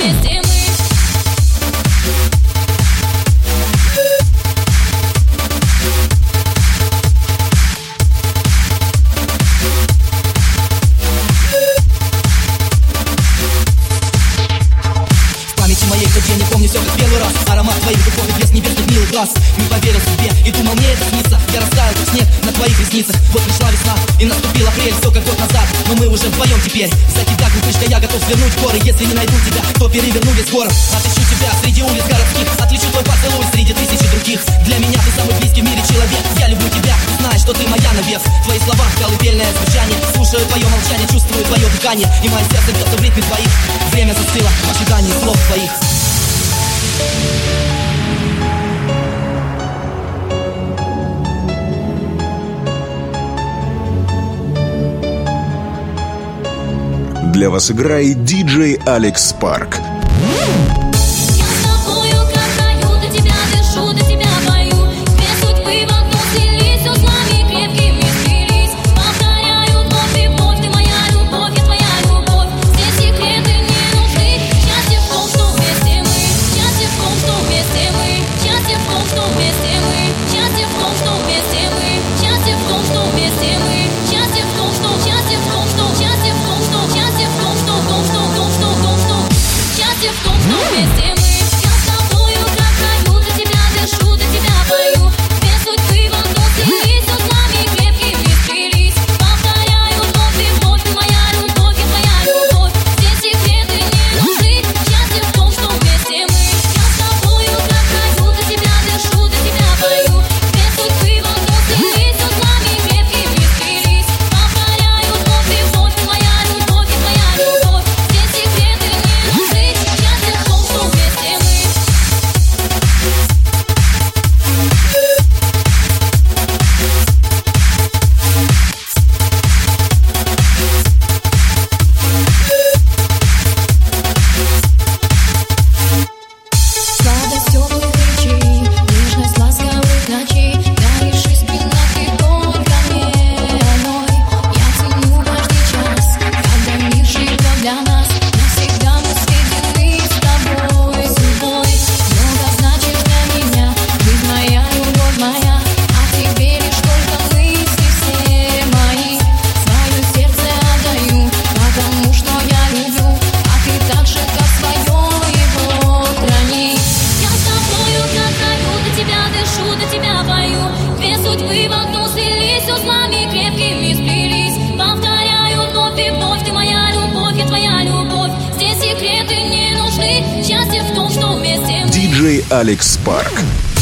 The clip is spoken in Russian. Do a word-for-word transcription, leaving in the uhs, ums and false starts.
вместе мы. Я не помню все как первый раз. Аромат твоих духов и блеск небесных милых глаз. Не поверил себе и думал, мне это снится. Я растаял как снег на твоих ресницах. Вот пришла весна и наступил апрель. Все как год назад, но мы уже вдвоем теперь. За тебя, глупышка, я готов свернуть горы. Если не найду тебя, то переверну весь город. Отыщу тебя среди улиц городских. Отличу твой поцелуй среди тысячи других. Для меня ты самый близкий в мире человек. Я люблю тебя, знаешь, что ты моя навес. Твои слова, колыбельное звучание. Слушаю твое молчание, чувствую твое дыхание. И мое сердце бьется в ритме твоих. Время застыло в ожидании слов твоих. Для вас играет диджей Алекс Парк. диджей Алекс Парк.